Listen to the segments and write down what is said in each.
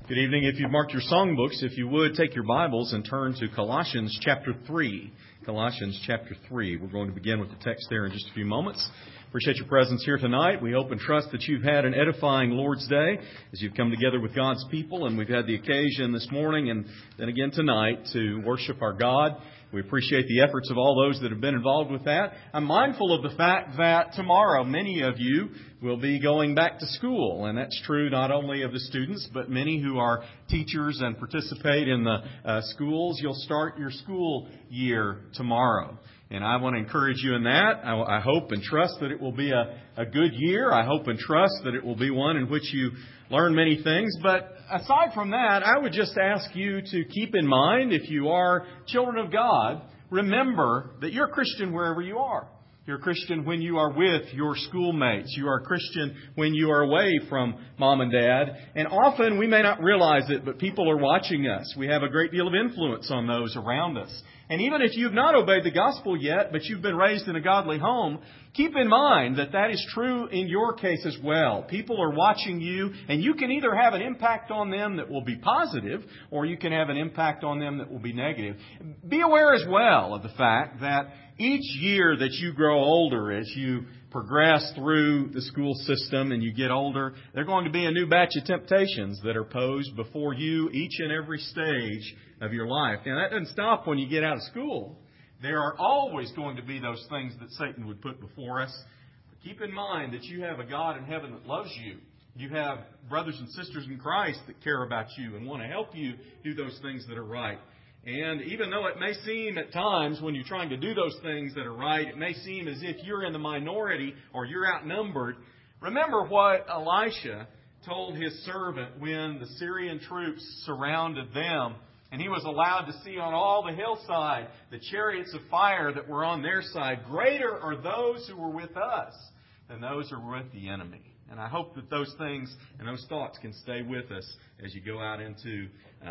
Good evening. If you've marked your songbooks, if you would, take your Bibles and turn to Colossians chapter 3. Colossians chapter 3. We're going to begin with the text there in just a few moments. Appreciate your presence here tonight. We hope and trust that you've had an edifying Lord's Day as you've come together with God's people, and we've had the occasion this morning and then again tonight to worship our God. We appreciate the efforts of all those that have been involved with that. I'm mindful of the fact that tomorrow many of you will be going back to school, and that's true not only of the students, but many who are teachers and participate in the schools. You'll start your school year tomorrow. And I want to encourage you in that. I hope and trust that it will be a good year. I hope and trust that it will be one in which you learn many things. But aside from that, I would just ask you to keep in mind, if you are children of God, remember that you're a Christian wherever you are. You're a Christian when you are with your schoolmates. You are a Christian when you are away from mom and dad. And often we may not realize it, but people are watching us. We have a great deal of influence on those around us. And even if you've not obeyed the gospel yet, but you've been raised in a godly home, keep in mind that that is true in your case as well. People are watching you, and you can either have an impact on them that will be positive, or you can have an impact on them that will be negative. Be aware as well of the fact that each year that you grow older, as you progress through the school system and you get older, there are going to be a new batch of temptations that are posed before you each and every stage of your life. Now, that doesn't stop when you get out of school. There are always going to be those things that Satan would put before us. But keep in mind that you have a God in heaven that loves you. You have brothers and sisters in Christ that care about you and want to help you do those things that are right. And even though it may seem at times when you're trying to do those things that are right, it may seem as if you're in the minority or you're outnumbered, remember what Elisha told his servant when the Syrian troops surrounded them, and he was allowed to see on all the hillside the chariots of fire that were on their side. Greater are those who were with us than those who were with the enemy. And I hope that those things and those thoughts can stay with us as you go out into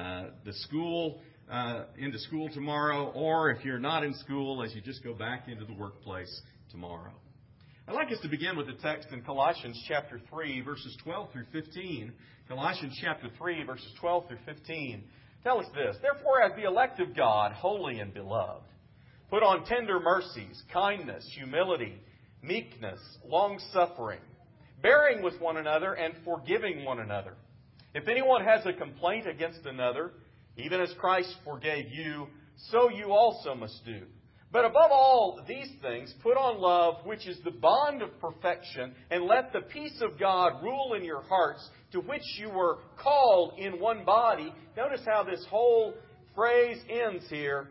school tomorrow, or if you're not in school, as you just go back into the workplace tomorrow. I'd like us to begin with the text in Colossians chapter 3, verses 12 through 15. Colossians chapter 3, verses 12 through 15. Tell us this: Therefore, as the elect of God, holy and beloved, put on tender mercies, kindness, humility, meekness, long-suffering, bearing with one another and forgiving one another. If anyone has a complaint against another, even as Christ forgave you, so you also must do. But above all these things, put on love, which is the bond of perfection, and let the peace of God rule in your hearts, to which you were called in one body. Notice how this whole phrase ends here,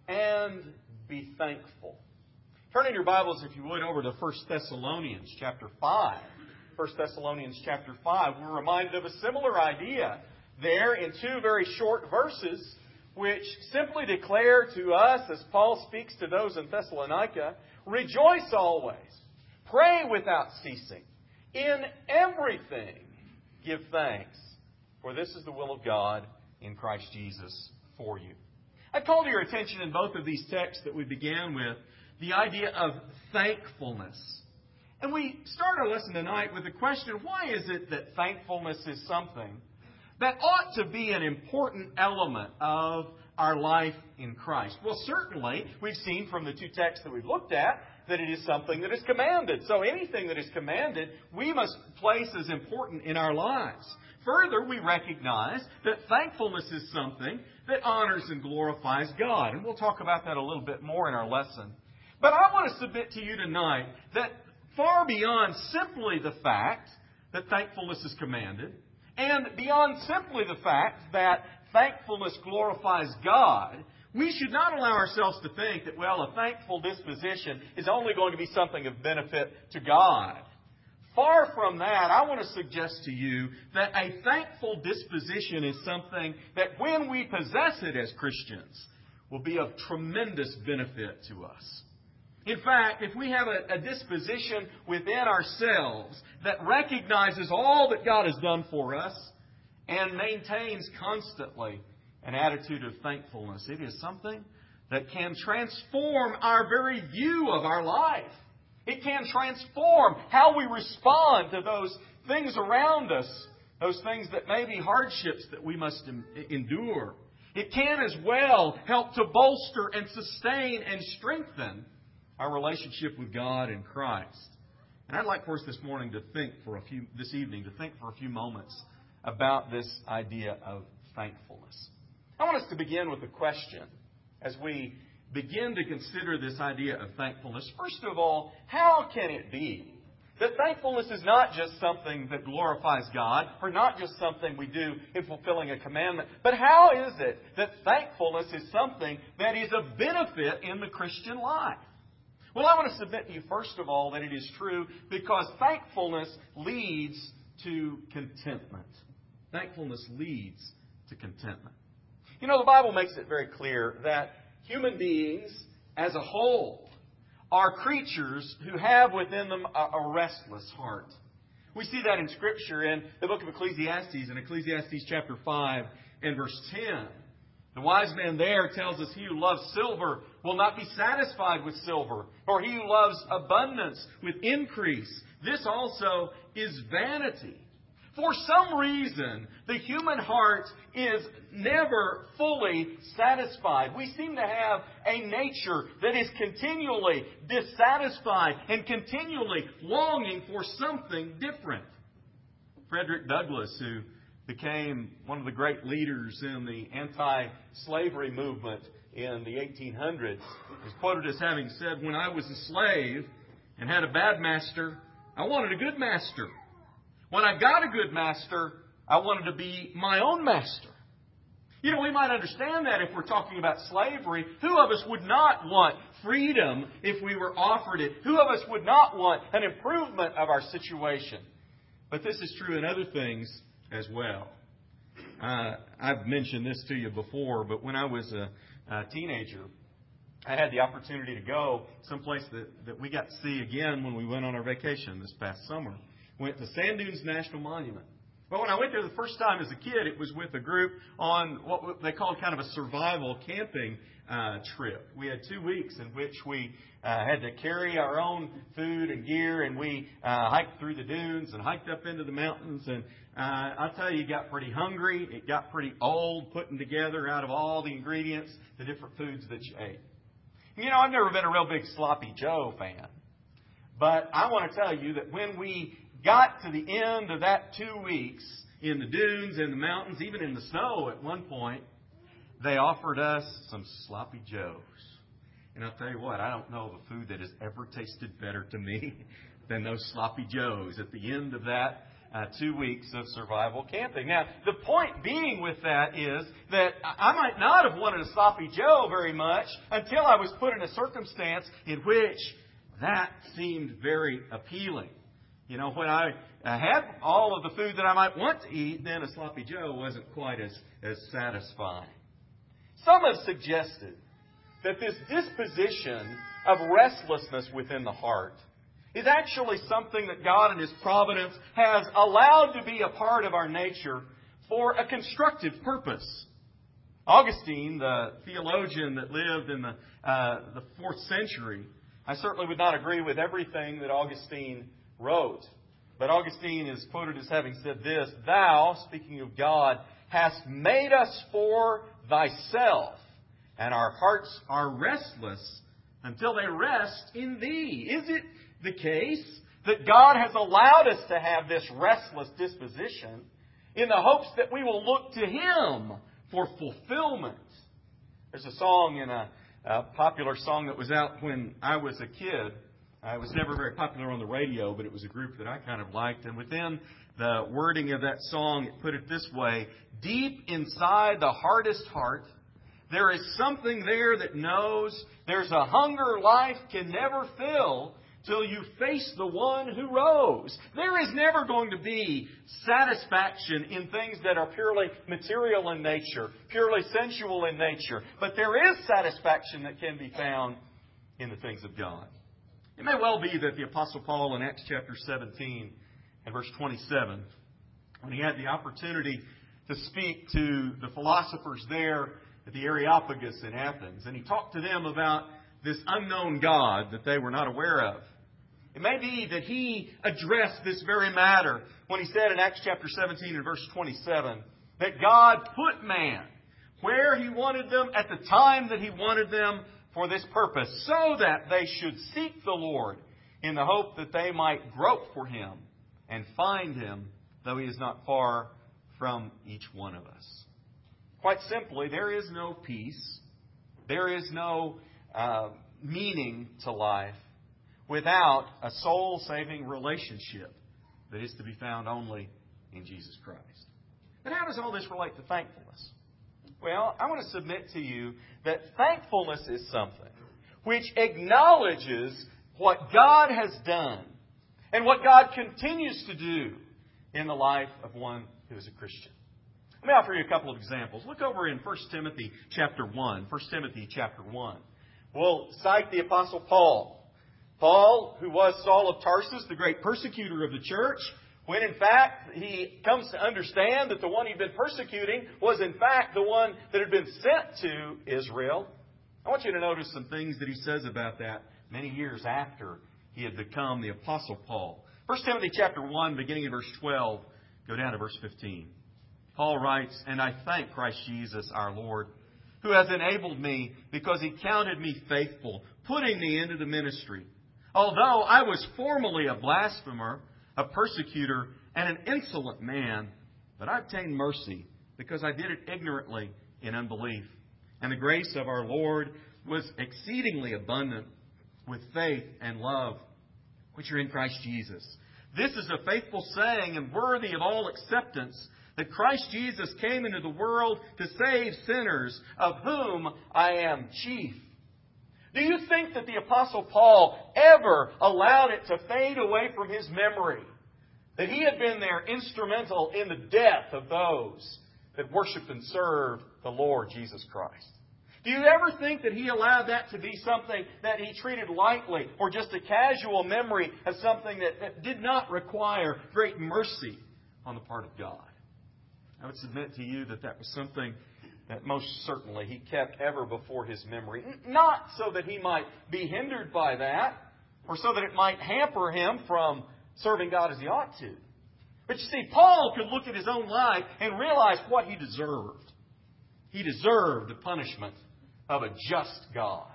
and be thankful. Turn in your Bibles, if you would, over to 1 Thessalonians chapter 5. 1 Thessalonians chapter 5. We're reminded of a similar idea there in two very short verses, which simply declare to us, as Paul speaks to those in Thessalonica, rejoice always, pray without ceasing, in everything give thanks, for this is the will of God in Christ Jesus for you. I call to your attention in both of these texts that we began with the idea of thankfulness. And we start our lesson tonight with the question, why is it that thankfulness is something that ought to be an important element of our life in Christ? Well, certainly, we've seen from the two texts that we've looked at that it is something that is commanded. So anything that is commanded, we must place as important in our lives. Further, we recognize that thankfulness is something that honors and glorifies God. And we'll talk about that a little bit more in our lesson. But I want to submit to you tonight that far beyond simply the fact that thankfulness is commanded, and beyond simply the fact that thankfulness glorifies God, we should not allow ourselves to think that, well, a thankful disposition is only going to be something of benefit to God. Far from that, I want to suggest to you that a thankful disposition is something that when we possess it as Christians will be of tremendous benefit to us. In fact, if we have a disposition within ourselves that recognizes all that God has done for us and maintains constantly an attitude of thankfulness, it is something that can transform our very view of our life. It can transform how we respond to those things around us those things that may be hardships that we must endure. It can as well help to bolster and sustain and strengthen our relationship with God and Christ. And I'd like for us this evening to think for a few moments about this idea of thankfulness. I want us to begin with a question as we begin to consider this idea of thankfulness. First of all, how can it be that thankfulness is not just something that glorifies God, or not just something we do in fulfilling a commandment, but how is it that thankfulness is something that is a benefit in the Christian life? Well, I want to submit to you, first of all, that it is true because thankfulness leads to contentment. Thankfulness leads to contentment. You know, the Bible makes it very clear that human beings as a whole are creatures who have within them a restless heart. We see that in Scripture in the book of Ecclesiastes, in Ecclesiastes chapter 5 and verse 10. The wise man there tells us, he who loves silver will not be satisfied with silver, or he who loves abundance with increase. This also is vanity. For some reason, the human heart is never fully satisfied. We seem to have a nature that is continually dissatisfied and continually longing for something different. Frederick Douglass, who became one of the great leaders in the anti-slavery movement in the 1800s, is quoted as having said, "When I was a slave and had a bad master, I wanted a good master. When I got a good master, I wanted to be my own master." You know, we might understand that if we're talking about slavery. Who of us would not want freedom if we were offered it? Who of us would not want an improvement of our situation? But this is true in other things as well. I've mentioned this to you before, but when I was a teenager, I had the opportunity to go someplace that we got to see again when we went on our vacation this past summer. Went to Sand Dunes National Monument. Well, when I went there the first time as a kid, it was with a group on what they called kind of a survival camping trip. We had 2 weeks in which we had to carry our own food and gear, and we hiked through the dunes and hiked up into the mountains. And I'll tell you, it got pretty hungry. It got pretty old putting together out of all the ingredients, the different foods that you ate. You know, I've never been a real big Sloppy Joe fan. But I want to tell you that when we got to the end of that 2 weeks in the dunes, in the mountains, even in the snow at one point, they offered us some Sloppy Joes. And I'll tell you what, I don't know of a food that has ever tasted better to me than those Sloppy Joes at the end of that 2 weeks of survival camping. Now, the point being with that is that I might not have wanted a Sloppy Joe very much until I was put in a circumstance in which that seemed very appealing. You know, when I had all of the food that I might want to eat, then a Sloppy Joe wasn't quite as satisfying. Some have suggested that this disposition of restlessness within the heart is actually something that God in His providence has allowed to be a part of our nature for a constructive purpose. Augustine, the theologian that lived in the 4th century, I certainly would not agree with everything that Augustine wrote. But Augustine is quoted as having said this: "Thou," speaking of God, "hast made us for thyself, and our hearts are restless until they rest in thee." Is it the case that God has allowed us to have this restless disposition in the hopes that we will look to Him for fulfillment? There's a song in a popular song that was out when I was a kid. It was never very popular on the radio, but it was a group that I kind of liked. And within the wording of that song, it put it this way: "Deep inside the hardest heart, there is something there that knows there's a hunger life can never fill till you face the one who rose." There is never going to be satisfaction in things that are purely material in nature, purely sensual in nature. But there is satisfaction that can be found in the things of God. It may well be that the Apostle Paul in Acts chapter 17 and verse 27, when he had the opportunity to speak to the philosophers there at the Areopagus in Athens, and he talked to them about this unknown God that they were not aware of. It may be that He addressed this very matter when He said in Acts chapter 17 and verse 27 that God put man where He wanted them at the time that He wanted them for this purpose, so that they should seek the Lord in the hope that they might grope for Him and find Him, though He is not far from each one of us. Quite simply, there is no peace, there is no meaning to life without a soul-saving relationship that is to be found only in Jesus Christ. But how does all this relate to thankfulness? Well, I want to submit to you that thankfulness is something which acknowledges what God has done and what God continues to do in the life of one who is a Christian. Let me offer you a couple of examples. Look over in 1 Timothy chapter 1. 1 Timothy chapter 1. We'll cite the Apostle Paul. Paul, who was Saul of Tarsus, the great persecutor of the church, when in fact he comes to understand that the one he'd been persecuting was in fact the one that had been sent to Israel. I want you to notice some things that he says about that many years after he had become the Apostle Paul. 1 Timothy chapter 1, beginning in verse 12, go down to verse 15. Paul writes, "And I thank Christ Jesus our Lord, who has enabled me because He counted me faithful, putting me into the ministry. Although I was formerly a blasphemer, a persecutor, and an insolent man, but I obtained mercy because I did it ignorantly in unbelief. And the grace of our Lord was exceedingly abundant with faith and love, which are in Christ Jesus. This is a faithful saying and worthy of all acceptance, that Christ Jesus came into the world to save sinners, of whom I am chief." Do you think that the Apostle Paul ever allowed it to fade away from his memory that he had been there instrumental in the death of those that worship and serve the Lord Jesus Christ? Do you ever think that he allowed that to be something that he treated lightly or just a casual memory as something that did not require great mercy on the part of God? I would submit to you that that was something that most certainly he kept ever before his memory. Not so that he might be hindered by that, or so that it might hamper him from serving God as he ought to. But you see, Paul could look at his own life and realize what he deserved. He deserved the punishment of a just God.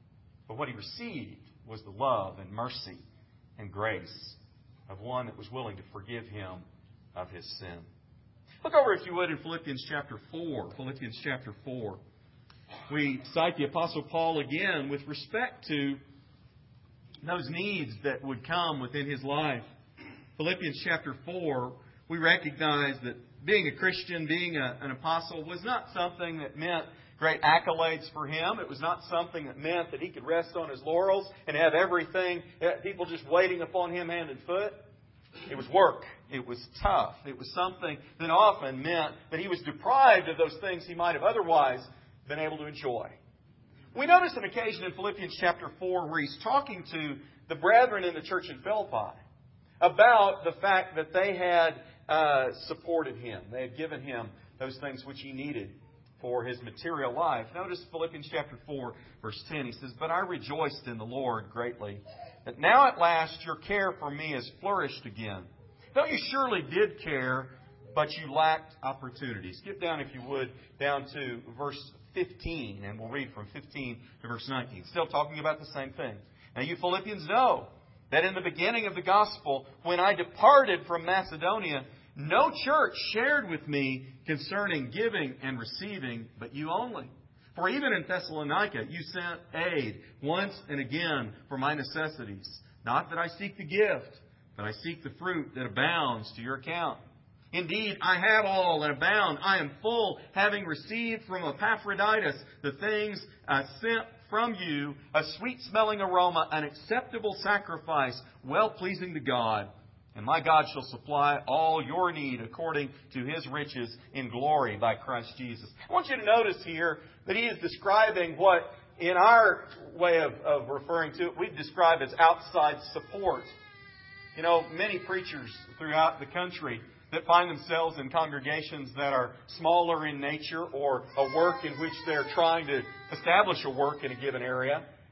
But what he received was the love and mercy and grace of one that was willing to forgive him of his sin. Look over, if you would, in Philippians chapter 4. Philippians chapter 4. We cite the Apostle Paul again with respect to those needs that would come within his life. Philippians chapter 4, we recognize that being a Christian, being an apostle, was not something that meant great accolades for him. It was not something that meant that he could rest on his laurels and have everything, people just waiting upon him hand and foot. It was work. It was tough. It was something that often meant that he was deprived of those things he might have otherwise been able to enjoy. We notice an occasion in Philippians chapter 4 where he's talking to the brethren in the church in Philippi about the fact that they had supported him. They had given him those things which he needed for his material life. Notice Philippians chapter 4, verse 10. He says, "But I rejoiced in the Lord greatly, that now at last your care for me has flourished again. Though you surely did care, but you lacked opportunity." Skip down, if you would, down to verse 15, and we'll read from 15 to verse 19. Still talking about the same thing. "Now you Philippians know that in the beginning of the gospel, when I departed from Macedonia, no church shared with me concerning giving and receiving, but you only. For even in Thessalonica you sent aid once and again for my necessities. Not that I seek the gift, but I seek the fruit that abounds to your account. Indeed, I have all and abound. I am full, having received from Epaphroditus the things I sent from you, a sweet-smelling aroma, an acceptable sacrifice, well-pleasing to God. And my God shall supply all your need according to His riches in glory by Christ Jesus." I want you to notice here that he is describing what, in our way of referring to it, we describe as outside support. You know, many preachers throughout the country that find themselves in congregations that are smaller in nature or a work in which they're trying to establish a work in a given area,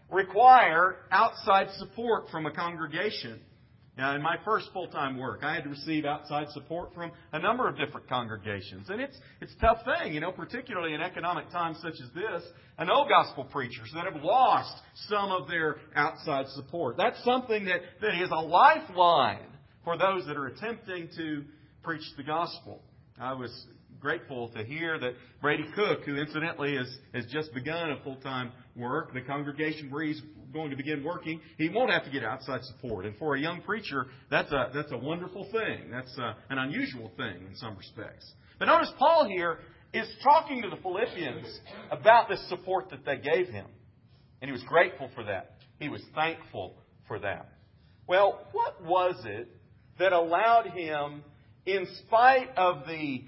require outside support from a congregation. Now, in my first full-time work, I had to receive outside support from a number of different congregations. And it's a tough thing, particularly in economic times such as this. I know gospel preachers that have lost some of their outside support. That's something that is a lifeline for those that are attempting to preach the gospel. I was grateful to hear that Brady Cook, who incidentally has just begun a full-time work, the congregation where he's going to begin working, he won't have to get outside support. And for a young preacher, that's a wonderful thing. That's an unusual thing in some respects. But notice Paul here is talking to the Philippians about the support that they gave him. And he was grateful for that. He was thankful for that. Well, what was it that allowed him, in spite of the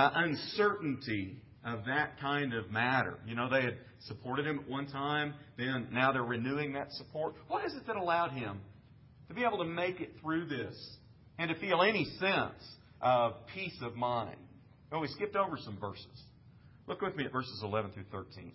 uncertainty of that kind of matter? They had supported him at one time, then now they're renewing that support. What is it that allowed him to be able to make it through this and to feel any sense of peace of mind? Well, we skipped over some verses. Look with me at verses 11 through 13.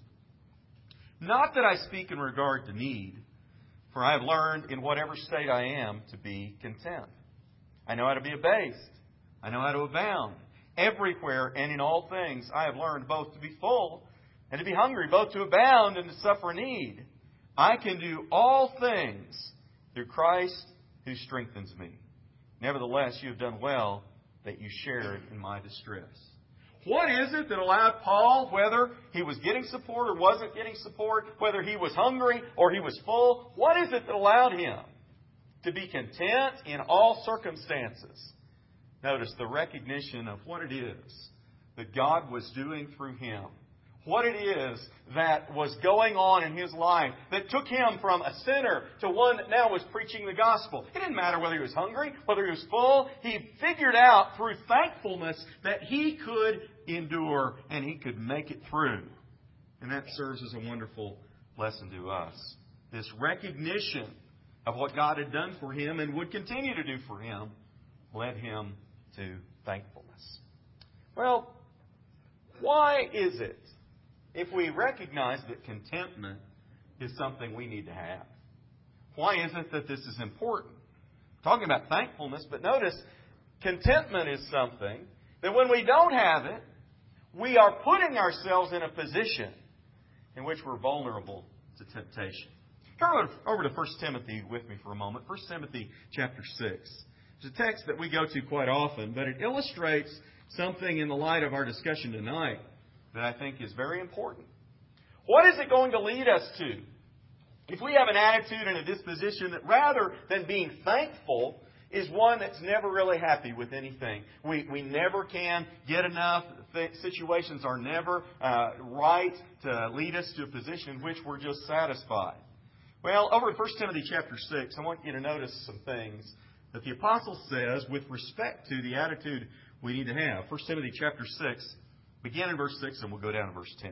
Not that I speak in regard to need, for I have learned in whatever state I am to be content. I know how to be abased. I know how to abound. Everywhere and in all things I have learned both to be full and to be hungry, both to abound and to suffer need. I can do all things through Christ who strengthens me. Nevertheless, you have done well that you shared in my distress. What is it that allowed Paul, whether he was getting support or wasn't getting support, whether he was hungry or he was full, what is it that allowed him to be content in all circumstances? Notice the recognition of what it is that God was doing through him. What it is that was going on in his life that took him from a sinner to one that now was preaching the gospel. It didn't matter whether he was hungry, whether he was full. He figured out through thankfulness that he could endure and he could make it through. And that serves as a wonderful lesson to us. This recognition of what God had done for him and would continue to do for him led him to thankfulness. Well, why is it, if we recognize that contentment is something we need to have, why is it that this is important? We're talking about thankfulness, but notice contentment is something that when we don't have it, we are putting ourselves in a position in which we're vulnerable to temptation. Turn over to 1 Timothy with me for a moment. 1 Timothy chapter 6. It's a text that we go to quite often, but it illustrates something in the light of our discussion tonight that I think is very important. What is it going to lead us to? If we have an attitude and a disposition that rather than being thankful is one that's never really happy with anything. We never can get enough. Situations are never right to lead us to a position in which we're just satisfied. Well, over in 1 Timothy chapter 6, I want you to notice some things that the Apostle says with respect to the attitude we need to have. 1 Timothy chapter 6, begin in verse 6 and we'll go down to verse 10.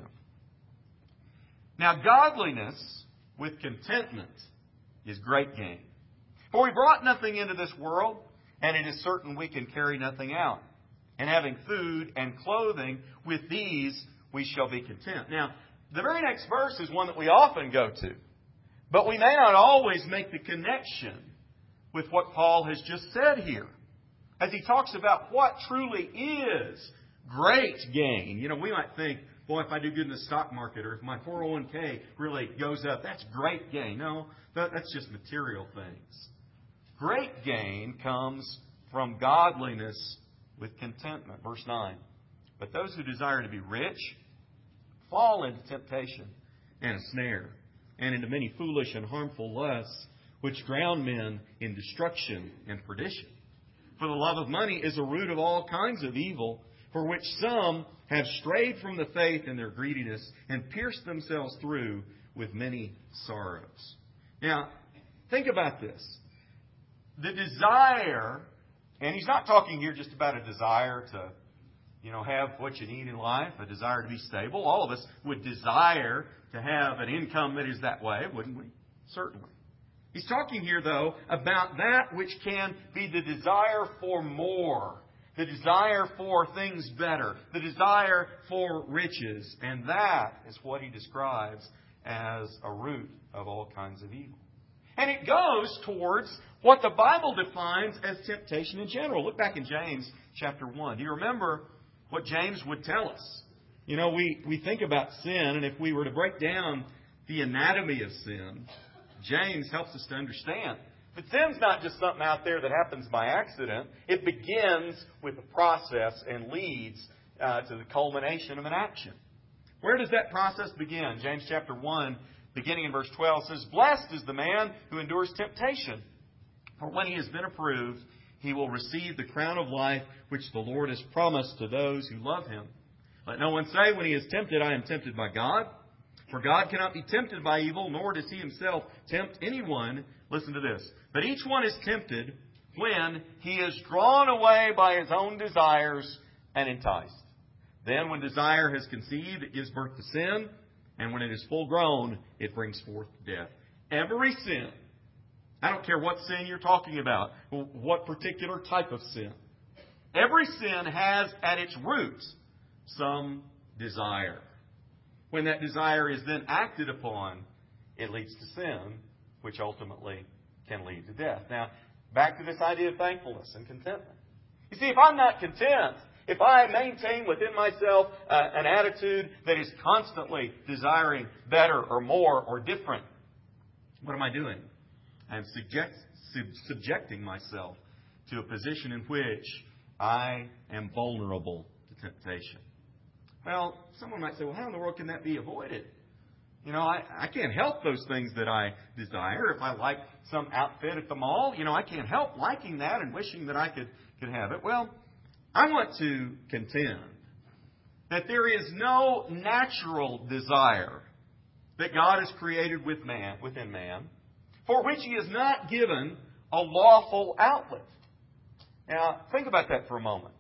Now godliness with contentment is great gain. For we brought nothing into this world, and it is certain we can carry nothing out. And having food and clothing, with these we shall be content. Now, the very next verse is one that we often go to. But we may not always make the connection with what Paul has just said here. As he talks about what truly is great gain. We might think, boy, if I do good in the stock market or if my 401k really goes up, that's great gain. No, that's just material things. Great gain comes from godliness with contentment. Verse 9. But those who desire to be rich fall into temptation and a snare, and into many foolish and harmful lusts, which drown men in destruction and perdition. For the love of money is a root of all kinds of evil, for which some have strayed from the faith in their greediness and pierced themselves through with many sorrows. Now, think about this. The desire, and he's not talking here just about a desire to, have what you need in life, a desire to be stable. All of us would desire to have an income that is that way, wouldn't we? Certainly. He's talking here, though, about that which can be the desire for more, the desire for things better, the desire for riches. And that is what he describes as a root of all kinds of evil. And it goes towards what the Bible defines as temptation in general. Look back in James chapter 1. Do you remember what James would tell us? You know, we think about sin, and if we were to break down the anatomy of sin, James helps us to understand that sin's not just something out there that happens by accident. It begins with a process and leads to the culmination of an action. Where does that process begin? James chapter 1, beginning in verse 12, says, "Blessed is the man who endures temptation, for when he has been approved, he will receive the crown of life which the Lord has promised to those who love Him. Let no one say when he is tempted, I am tempted by God. For God cannot be tempted by evil, nor does He Himself tempt anyone." Listen to this. "But each one is tempted when he is drawn away by his own desires and enticed. Then when desire has conceived, it gives birth to sin. And when it is full grown, it brings forth death." Every sin, I don't care what sin you're talking about, what particular type of sin, every sin has at its roots some desire. When that desire is then acted upon, it leads to sin, which ultimately can lead to death. Now, back to this idea of thankfulness and contentment. You see, if I'm not content, if I maintain within myself an attitude that is constantly desiring better or more or different, what am I doing? I am subjecting myself to a position in which I am vulnerable to temptation. Well, someone might say, well, how in the world can that be avoided? You know, I can't help those things that I desire. If I like some outfit at the mall, I can't help liking that and wishing that I could have it. Well, I want to contend that there is no natural desire that God has created within man for which He has not given a lawful outlet. Now, think about that for a moment.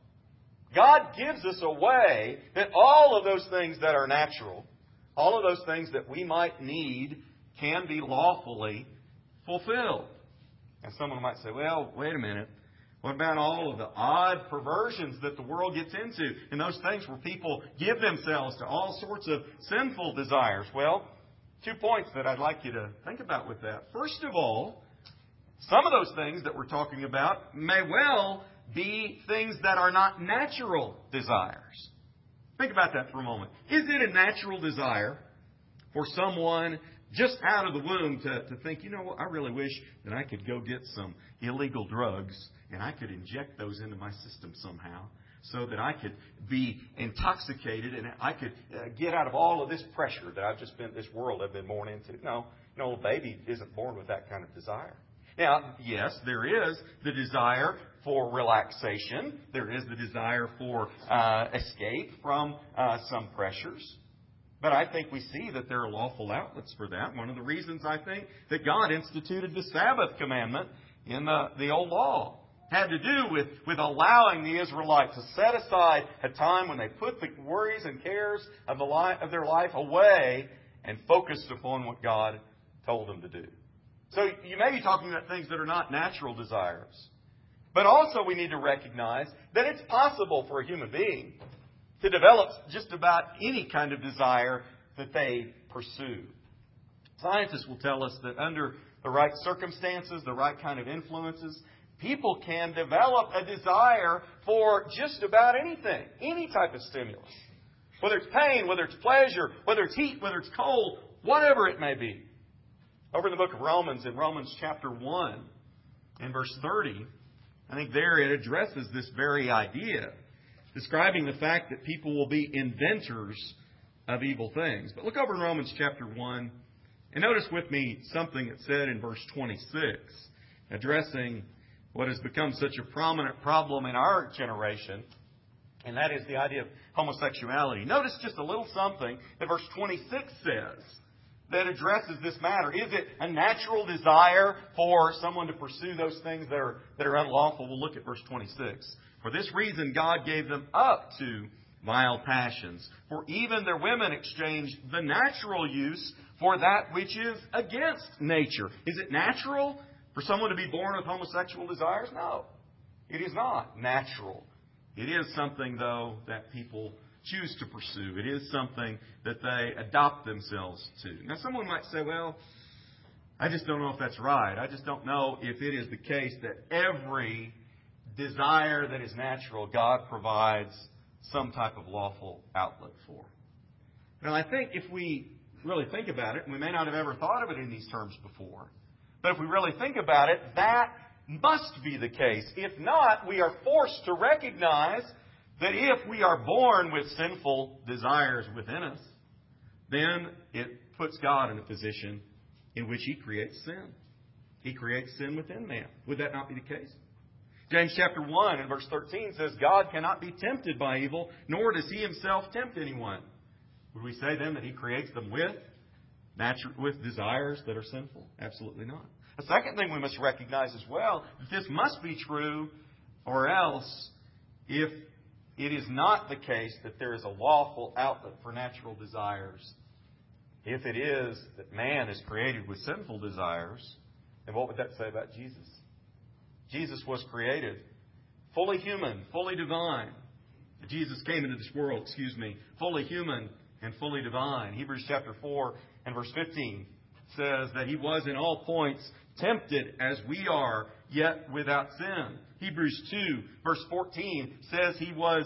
God gives us a way that all of those things that are natural, all of those things that we might need, can be lawfully fulfilled. And someone might say, well, wait a minute. What about all of the odd perversions that the world gets into? And those things where people give themselves to all sorts of sinful desires. Well, 2 points that I'd like you to think about with that. First of all, some of those things that we're talking about may well be things that are not natural desires. Think about that for a moment. Is it a natural desire for someone just out of the womb to think, you know what, I really wish that I could go get some illegal drugs and I could inject those into my system somehow so that I could be intoxicated and I could get out of all of this pressure that this world I've been born into? No, a baby isn't born with that kind of desire. Now, yes, there is the desire for relaxation. There is the desire for escape from some pressures. But I think we see that there are lawful outlets for that. One of the reasons I think that God instituted the Sabbath commandment in the old law had to do with allowing the Israelites to set aside a time when they put the worries and cares of their life away and focused upon what God told them to do. So you may be talking about things that are not natural desires. But also we need to recognize that it's possible for a human being to develop just about any kind of desire that they pursue. Scientists will tell us that under the right circumstances, the right kind of influences, people can develop a desire for just about anything, any type of stimulus. Whether it's pain, whether it's pleasure, whether it's heat, whether it's cold, whatever it may be. Over in the book of Romans, in Romans chapter 1, in verse 30, I think there it addresses this very idea, describing the fact that people will be inventors of evil things. But look over in Romans chapter 1, and notice with me something that's said in verse 26, addressing what has become such a prominent problem in our generation, and that is the idea of homosexuality. Notice just a little something that verse 26 says that addresses this matter. Is it a natural desire for someone to pursue those things that are unlawful? We'll look at verse 26. For this reason God gave them up to vile passions. For even their women exchanged the natural use for that which is against nature. Is it natural for someone to be born with homosexual desires? No, it is not natural It is something, though, that people choose to pursue. It is something that they adopt themselves to. Now, someone might say, well, I just don't know if that's right. I just don't know if it is the case that every desire that is natural, God provides some type of lawful outlet for. Now, I think if we really think about it, and we may not have ever thought of it in these terms before, but if we really think about it, that must be the case. If not, we are forced to recognize that if we are born with sinful desires within us, then it puts God in a position in which He creates sin. He creates sin within man. Would that not be the case? James chapter 1 and verse 13 says, God cannot be tempted by evil, nor does He Himself tempt anyone. Would we say then that He creates them with desires that are sinful? Absolutely not. A second thing we must recognize as well, that this must be true, or else, if it is not the case that there is a lawful outlet for natural desires, if it is that man is created with sinful desires, then what would that say about Jesus? Jesus was created fully human, fully divine. Jesus came into this world, fully human and fully divine. Hebrews chapter 4 and verse 15 says that He was in all points tempted as we are, yet without sin. Hebrews 2 verse 14 says He was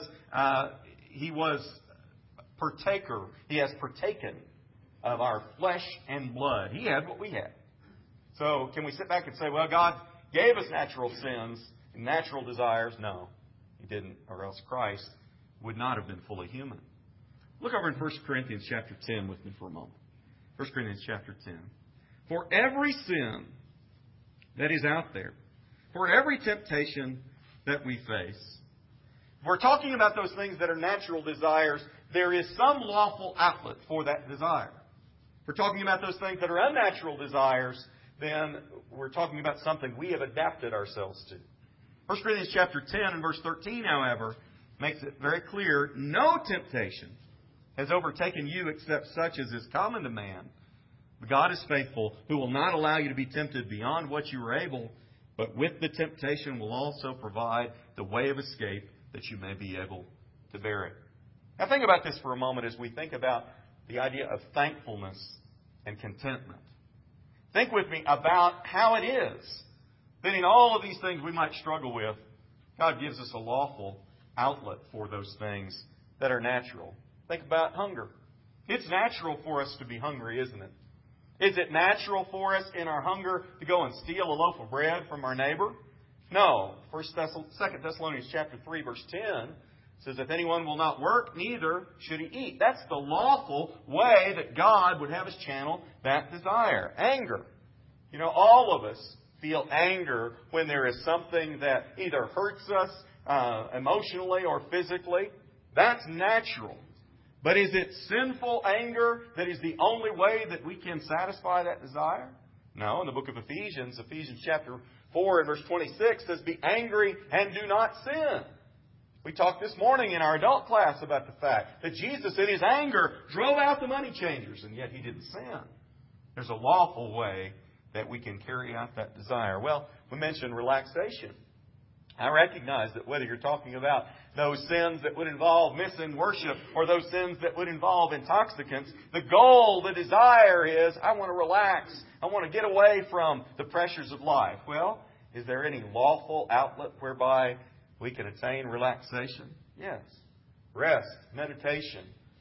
partaker. He has partaken of our flesh and blood. He had what we had. So can we sit back and say, well, God gave us natural sins and natural desires? No, He didn't, or else Christ would not have been fully human. Look over in 1 Corinthians chapter 10 with me for a moment. 1 Corinthians chapter 10. For every sin that is out there, for every temptation that we face, if we're talking about those things that are natural desires, there is some lawful outlet for that desire. If we're talking about those things that are unnatural desires, then we're talking about something we have adapted ourselves to. 1 Corinthians chapter 10 and verse 13, however, makes it very clear, no temptation has overtaken you except such as is common to man. But God is faithful, who will not allow you to be tempted beyond what you are able, but with the temptation will also provide the way of escape that you may be able to bear it. Now think about this for a moment as we think about the idea of thankfulness and contentment. Think with me about how it is that in all of these things we might struggle with, God gives us a lawful outlet for those things that are natural. Think about hunger. It's natural for us to be hungry, isn't it? Is it natural for us in our hunger to go and steal a loaf of bread from our neighbor? No. 2 Thessalonians chapter 3, verse 10 says, if anyone will not work, neither should he eat. That's the lawful way that God would have us channel that desire. Anger. You know, all of us feel anger when there is something that either hurts us emotionally or physically. That's natural. But is it sinful anger that is the only way that we can satisfy that desire? No. In the book of Ephesians, Ephesians chapter 4 and verse 26 says, be angry and do not sin. We talked this morning in our adult class about the fact that Jesus, in His anger, drove out the money changers, and yet He didn't sin. There's a lawful way that we can carry out that desire. Well, we mentioned relaxation. I recognize that whether you're talking about those sins that would involve missing worship or those sins that would involve intoxicants, the goal, the desire is, I want to relax. I want to get away from the pressures of life. Well, is there any lawful outlet whereby we can attain relaxation? Yes. Rest, meditation,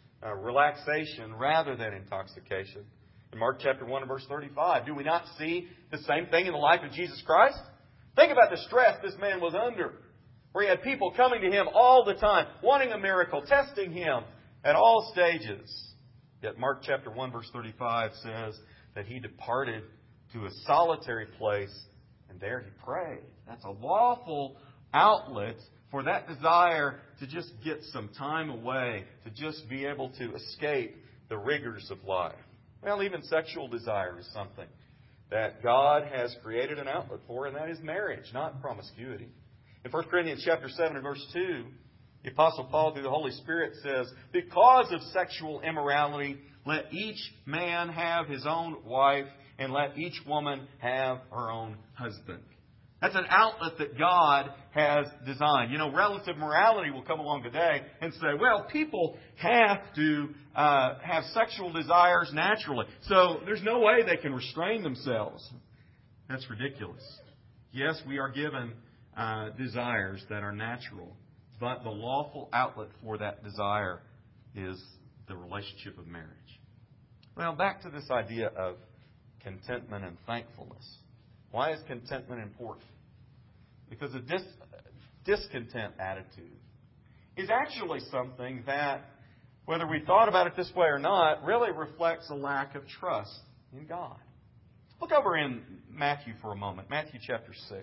relaxation rather than intoxication. In Mark chapter 1 and verse 35, do we not see the same thing in the life of Jesus Christ? Think about the stress this man was under, where he had people coming to him all the time, wanting a miracle, testing him at all stages. Yet Mark chapter 1 verse 35 says that he departed to a solitary place and there he prayed. That's a lawful outlet for that desire to just get some time away, to just be able to escape the rigors of life. Well, even sexual desire is something that God has created an outlet for, and that is marriage, not promiscuity. In 1 Corinthians chapter 7 and verse 2, the Apostle Paul, through the Holy Spirit, says, because of sexual immorality, let each man have his own wife, and let each woman have her own husband. That's an outlet that God has designed. You know, relative morality will come along today and say, well, people have to have sexual desires naturally. So there's no way they can restrain themselves. That's ridiculous. Yes, we are given desires that are natural, but the lawful outlet for that desire is the relationship of marriage. Well, back to this idea of contentment and thankfulness. Why is contentment important? Because a discontent attitude is actually something that, whether we thought about it this way or not, really reflects a lack of trust in God. Look over in Matthew for a moment. Matthew chapter 6.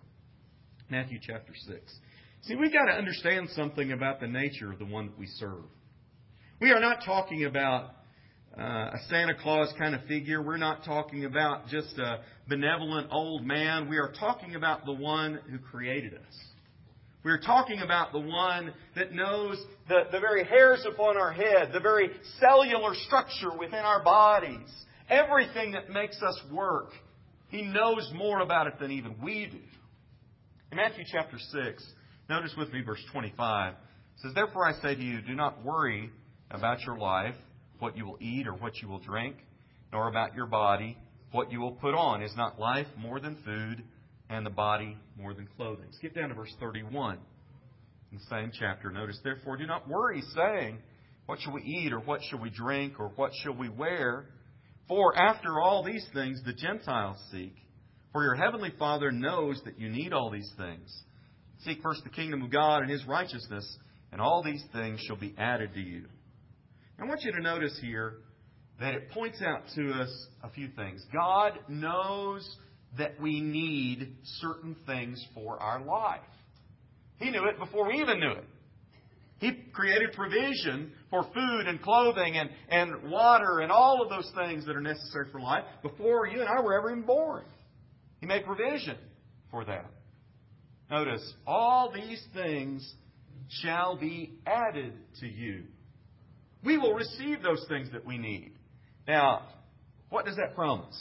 Matthew chapter 6. See, we've got to understand something about the nature of the one that we serve. We are not talking about a Santa Claus kind of figure. We're not talking about just a benevolent old man. We are talking about the one who created us. We're talking about the one that knows the very hairs upon our head, the very cellular structure within our bodies, everything that makes us work. He knows more about it than even we do. In Matthew chapter 6, notice with me verse 25. It says, "Therefore I say to you, do not worry about your life, what you will eat or what you will drink, nor about your body, what you will put on. Is not life more than food, and the body more than clothing?" Skip down to verse 31 in the same chapter. Notice, "Therefore do not worry, saying, what shall we eat, or what shall we drink, or what shall we wear? For after all these things the Gentiles seek. For your heavenly Father knows that you need all these things. Seek first the kingdom of God and His righteousness, and all these things shall be added to you." I want you to notice here that it points out to us a few things. God knows that we need certain things for our life. He knew it before we even knew it. He created provision for food and clothing and water and all of those things that are necessary for life before you and I were ever even born. He made provision for that. Notice, all these things shall be added to you. We will receive those things that we need. Now, what does that promise?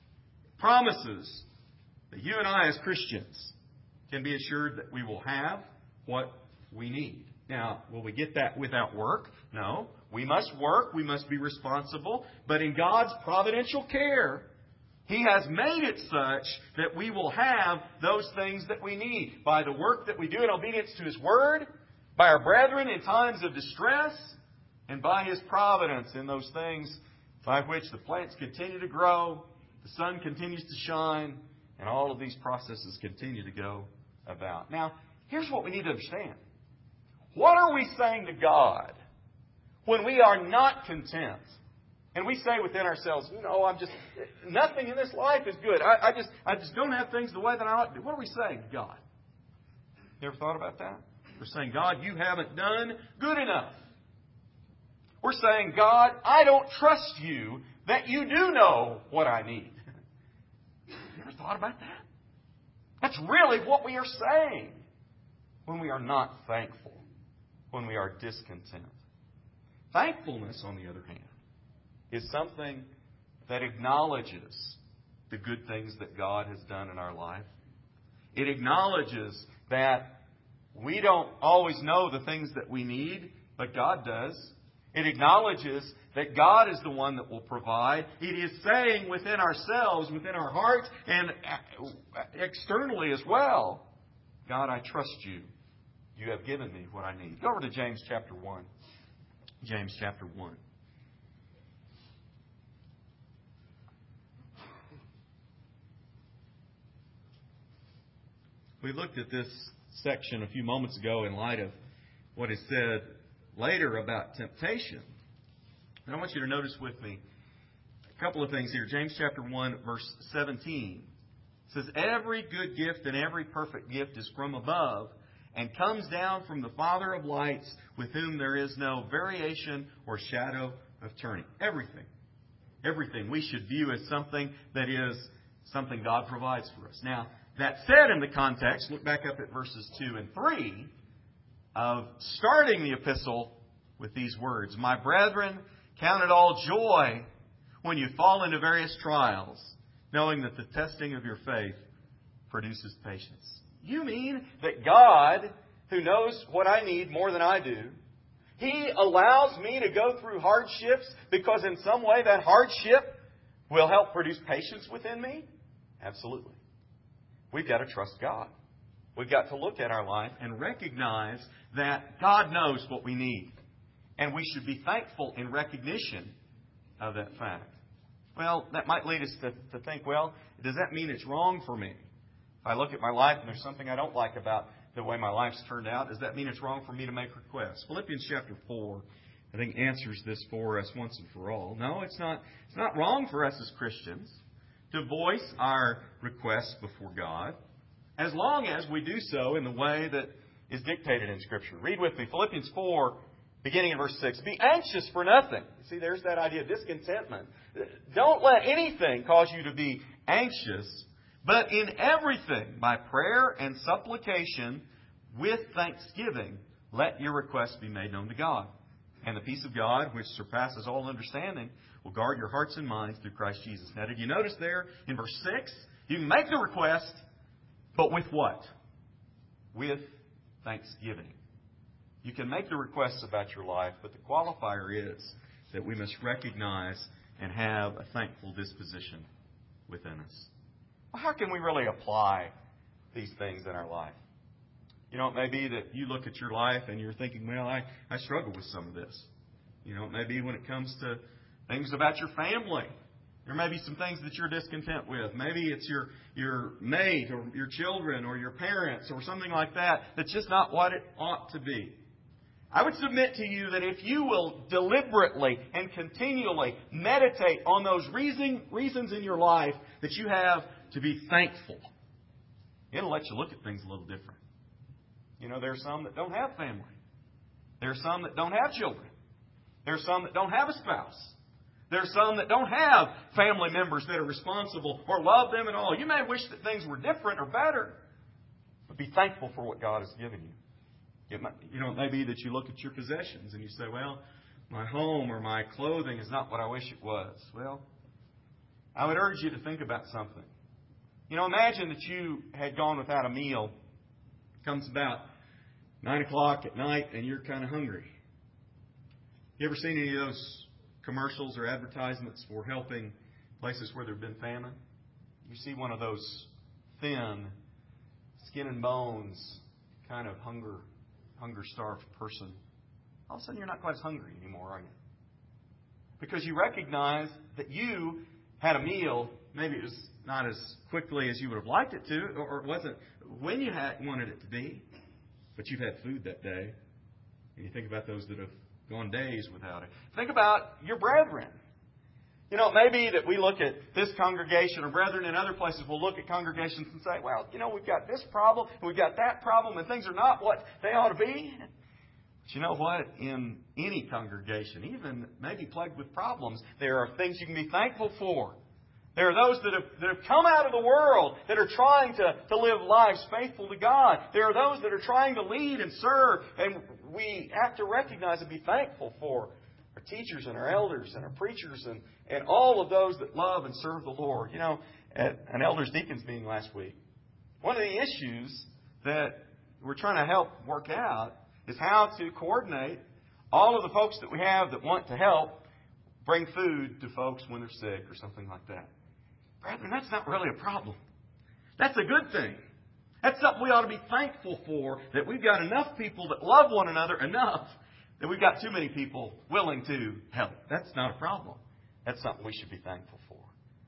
It promises that you and I as Christians can be assured that we will have what we need. Now, will we get that without work? No. We must work. We must be responsible. But in God's providential care, He has made it such that we will have those things that we need by the work that we do in obedience to His Word, by our brethren in times of distress, and by His providence in those things by which the plants continue to grow, the sun continues to shine, and all of these processes continue to go about. Now, here's what we need to understand. What are we saying to God when we are not content? And we say within ourselves, nothing in this life is good. I just don't have things the way that I ought to. What are we saying to God? You ever thought about that? We're saying, God, you haven't done good enough. We're saying, God, I don't trust you that you do know what I need. You ever thought about that? That's really what we are saying when we are not thankful, when we are discontent. Thankfulness, on the other hand, is something that acknowledges the good things that God has done in our life. It acknowledges that we don't always know the things that we need, but God does. It acknowledges that God is the one that will provide. It is saying within ourselves, within our hearts, and externally as well, God, I trust you. You have given me what I need. Go over to James chapter 1. James chapter 1. We looked at this section a few moments ago in light of what is said later about temptation. And I want you to notice with me a couple of things here. James chapter 1, verse 17 says, "Every good gift and every perfect gift is from above and comes down from the Father of lights, with whom there is no variation or shadow of turning." Everything. Everything we should view as something that is something God provides for us. Now, that said, in the context, look back up at verses 2 and 3 of starting the epistle with these words, "My brethren, count it all joy when you fall into various trials, knowing that the testing of your faith produces patience. You mean that God, who knows what I need more than I do, He allows me to go through hardships because in some way that hardship will help produce patience within me? Absolutely. We've got to trust God. We've got to look at our life and recognize that God knows what we need. And we should be thankful in recognition of that fact. Well, that might lead us to think, well, does that mean it's wrong for me? If I look at my life and there's something I don't like about the way my life's turned out, does that mean it's wrong for me to make requests? Philippians chapter 4, I think, answers this for us once and for all. No, it's not wrong for us as Christians to voice our requests before God, as long as we do so in the way that is dictated in Scripture. Read with me, Philippians 4, beginning in verse 6. Be anxious for nothing. See, there's that idea of discontentment. Don't let anything cause you to be anxious, but in everything, by prayer and supplication, with thanksgiving, let your requests be made known to God. And the peace of God, which surpasses all understanding, will guard your hearts and minds through Christ Jesus. Now, did you notice there in verse 6? You can make the request, but with what? With thanksgiving. You can make the requests about your life, but the qualifier is that we must recognize and have a thankful disposition within us. Well, how can we really apply these things in our life? You know, it may be that you look at your life and you're thinking, well, I struggle with some of this. You know, it may be when it comes to things about your family. There may be some things that you're discontent with. Maybe it's your mate or your children or your parents or something like that that's just not what it ought to be. I would submit to you that if you will deliberately and continually meditate on those reasons in your life that you have to be thankful, it'll let you look at things a little different. You know, there are some that don't have family. There are some that don't have children. There are some that don't have a spouse. There are some that don't have family members that are responsible or love them at all. You may wish that things were different or better, but be thankful for what God has given you. It may be that you look at your possessions and you say, well, my home or my clothing is not what I wish it was. Well, I would urge you to think about something. You know, imagine that you had gone without a meal. It comes about 9 o'clock at night and you're kind of hungry. You ever seen any of those commercials or advertisements for helping places where there have been famine? You see one of those thin, skin and bones, kind of hunger-starved person. All of a sudden you're not quite as hungry anymore, are you? Because you recognize that you had a meal. Maybe it was not as quickly as you would have liked it to, or it wasn't when you wanted it to be, but you've had food that day. And you think about those that have gone days without it. Think about your brethren. You know, it may be that we look at this congregation or brethren in other places, we'll look at congregations and say, well, you know, we've got this problem, and we've got that problem, and things are not what they ought to be. But you know what? In any congregation, even maybe plagued with problems, there are things you can be thankful for. There are those that have come out of the world that are trying to live lives faithful to God. There are those that are trying to lead and serve, and we have to recognize and be thankful for our teachers and our elders and our preachers and all of those that love and serve the Lord. You know, at an elders deacons meeting last week, one of the issues that we're trying to help work out is how to coordinate all of the folks that we have that want to help bring food to folks when they're sick or something like that. Brethren, that's not really a problem. That's a good thing. That's something we ought to be thankful for, that we've got enough people that love one another enough that we've got too many people willing to help. That's not a problem. That's something we should be thankful for.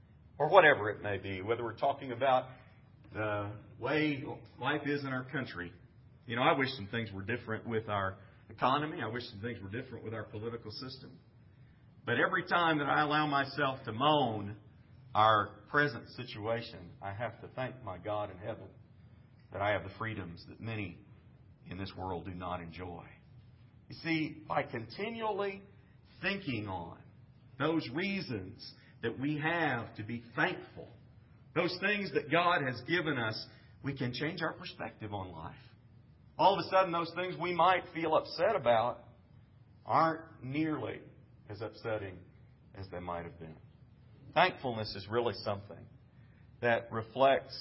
Or whatever it may be, whether we're talking about the way life is in our country. You know, I wish some things were different with our economy. I wish some things were different with our political system. But every time that I allow myself to moan our present situation, I have to thank my God in heaven that I have the freedoms that many in this world do not enjoy. You see, by continually thinking on those reasons that we have to be thankful, those things that God has given us, we can change our perspective on life. All of a sudden, those things we might feel upset about aren't nearly as upsetting as they might have been. Thankfulness is really something that reflects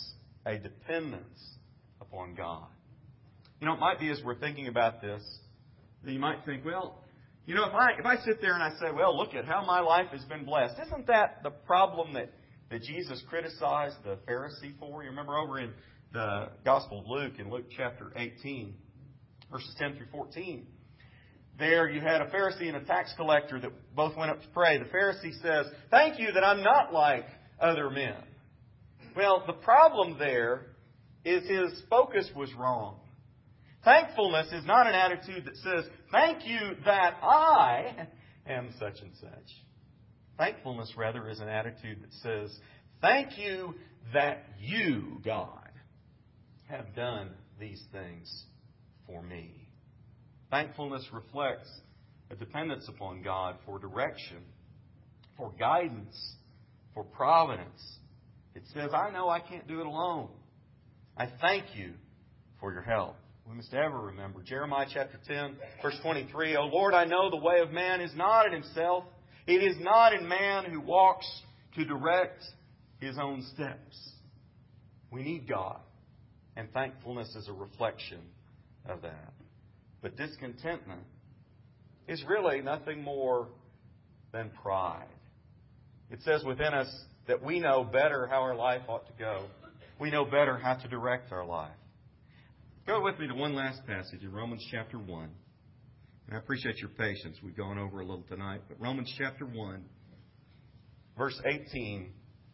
a dependence upon God. You know, it might be as we're thinking about this, that you might think, well, you know, if I sit there and I say, well, look at how my life has been blessed, isn't that the problem that Jesus criticized the Pharisee for? You remember over in the Gospel of Luke, in Luke chapter 18, verses 10 through 14, there you had a Pharisee and a tax collector that both went up to pray. The Pharisee says, thank you that I'm not like other men. Well, the problem there is his focus was wrong. Thankfulness is not an attitude that says, thank you that I am such and such. Thankfulness, rather, is an attitude that says, thank you that you, God, have done these things for me. Thankfulness reflects a dependence upon God for direction, for guidance, for providence. It says, I know I can't do it alone. I thank you for your help. We must ever remember Jeremiah chapter 10, verse 23. O Lord, I know the way of man is not in himself. It is not in man who walks to direct his own steps. We need God. And thankfulness is a reflection of that. But discontentment is really nothing more than pride. It says within us that we know better how our life ought to go. We know better how to direct our life. Go with me to one last passage in Romans chapter 1. And I appreciate your patience. We've gone over a little tonight. But Romans chapter 1, verse 18,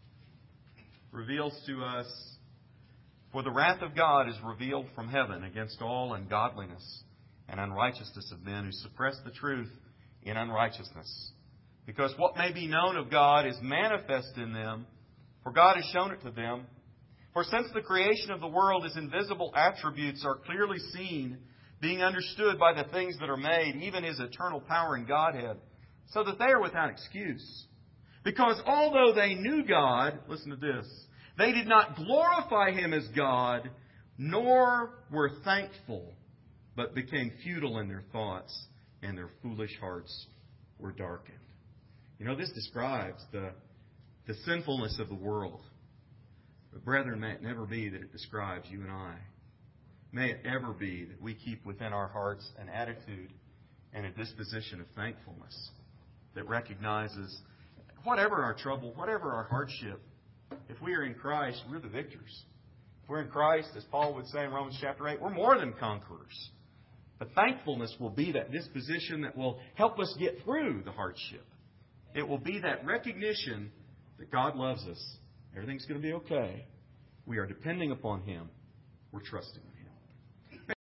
reveals to us, for the wrath of God is revealed from heaven against all ungodliness and unrighteousness of men who suppress the truth in unrighteousness. Because what may be known of God is manifest in them, for God has shown it to them. For since the creation of the world, His invisible attributes are clearly seen, being understood by the things that are made, even His eternal power and Godhead, so that they are without excuse. Because although they knew God, listen to this, they did not glorify Him as God, nor were thankful, but became futile in their thoughts, and their foolish hearts were darkened. You know, this describes the sinfulness of the world. But brethren, may it never be that it describes you and I. May it ever be that we keep within our hearts an attitude and a disposition of thankfulness that recognizes whatever our trouble, whatever our hardship, if we are in Christ, we're the victors. If we're in Christ, as Paul would say in Romans chapter 8, we're more than conquerors. But thankfulness will be that disposition that will help us get through the hardship. It will be that recognition that God loves us. Everything's going to be okay. We are depending upon Him. We're trusting Him.